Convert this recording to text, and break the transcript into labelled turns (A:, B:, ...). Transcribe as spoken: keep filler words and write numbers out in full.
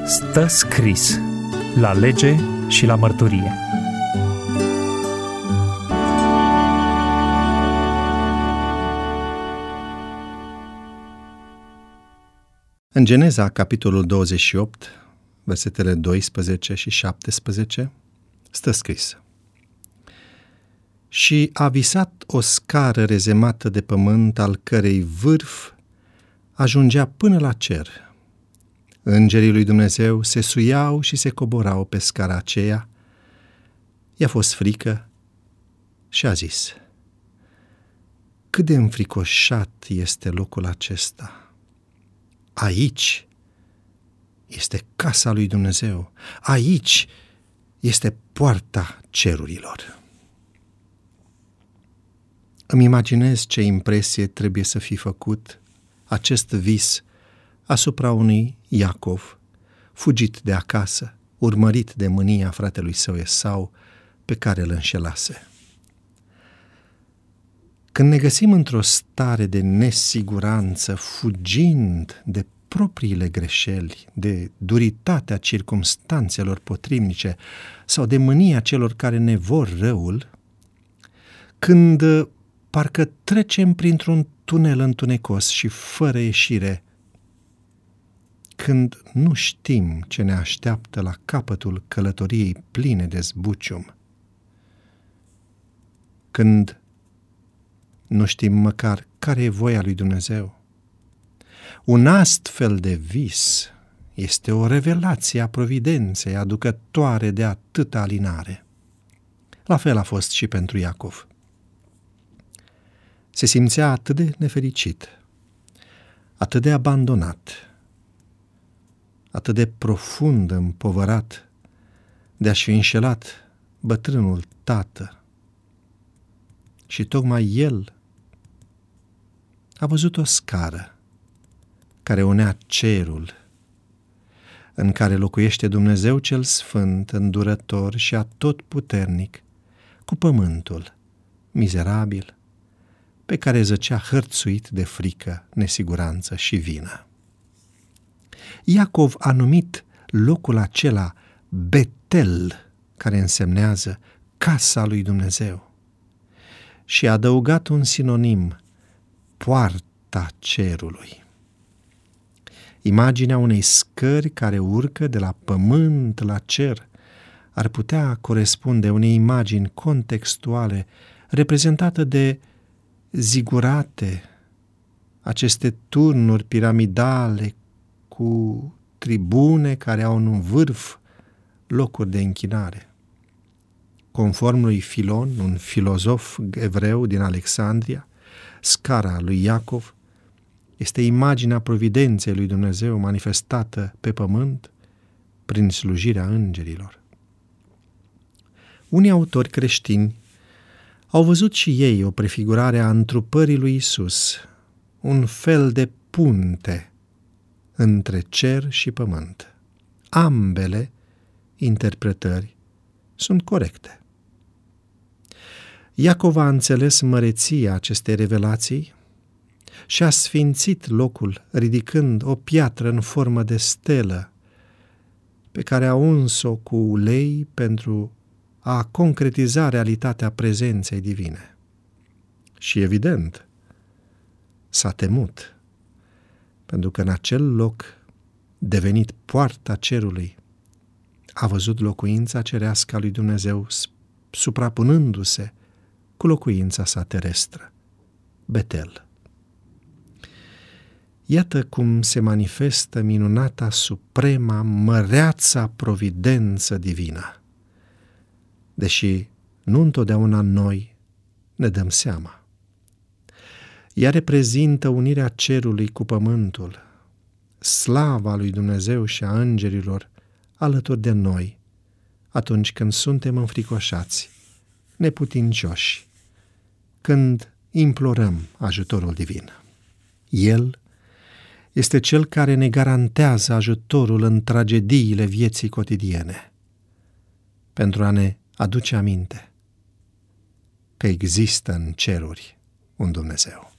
A: Stă scris la lege și la mărturie.
B: În Geneza, capitolul douăzeci și opt, versetele doisprezece și șaptesprezece, stă scris: Și a visat o scară rezemată de pământ, al cărei vârf ajungea până la cer. Îngerii lui Dumnezeu se suiau și se coborau pe scara aceea. I-a fost frică și a zis: cât de înfricoșat este locul acesta! Aici este casa lui Dumnezeu, aici este poarta cerurilor. Îmi imaginez ce impresie trebuie să fi făcut acest vis asupra unui Iacov, fugit de acasă, urmărit de mânia fratelui său Esau, pe care îl înșelase. Când ne găsim într-o stare de nesiguranță, fugind de propriile greșeli, de duritatea circumstanțelor potrivnice sau de mânia celor care ne vor răul, când parcă trecem printr-un tunel întunecos și fără ieșire, când nu știm ce ne așteaptă la capătul călătoriei pline de zbucium, când nu știm măcar care e voia lui Dumnezeu, un astfel de vis este o revelație a providenței aducătoare de atâta alinare. La fel a fost și pentru Iacov. Se simțea atât de nefericit, atât de abandonat, atât de profund împovărat de a-și fi înșelat bătrânul tată. Și tocmai el a văzut o scară care unea cerul, în care locuiește Dumnezeu cel sfânt, îndurător și atotputernic, cu pământul mizerabil, pe care zăcea hărțuit de frică, nesiguranță și vină. Iacov a numit locul acela Betel, care însemnează casa lui Dumnezeu, și a adăugat un sinonim, poarta cerului. Imaginea unei scări care urcă de la pământ la cer ar putea corespunde unei imagini contextuale reprezentată de zigurate, aceste turnuri piramidale cu tribune care au în vârf locuri de închinare. Conform lui Filon, un filozof evreu din Alexandria, scara lui Iacov este imaginea providenței lui Dumnezeu manifestată pe pământ prin slujirea îngerilor. Unii autori creștini au văzut și ei o prefigurare a întrupării lui Isus, un fel de punte între cer și pământ. Ambele interpretări sunt corecte. Iacov a înțeles măreția acestei revelații și a sfințit locul ridicând o piatră în formă de stelă pe care a uns-o cu ulei pentru a concretiza realitatea prezenței divine. Și evident, s-a temut, pentru că în acel loc, devenit poarta cerului, a văzut locuința cerească a lui Dumnezeu suprapunându-se cu locuința sa terestră, Betel. Iată cum se manifestă minunata, suprema, măreața providență divină, deși nu întotdeauna noi ne dăm seama. Ea reprezintă unirea cerului cu pământul, slava lui Dumnezeu și a îngerilor alături de noi, atunci când suntem înfricoșați, neputincioși, când implorăm ajutorul divin. El este Cel care ne garantează ajutorul în tragediile vieții cotidiene, pentru a ne aduce aminte că există în ceruri un Dumnezeu.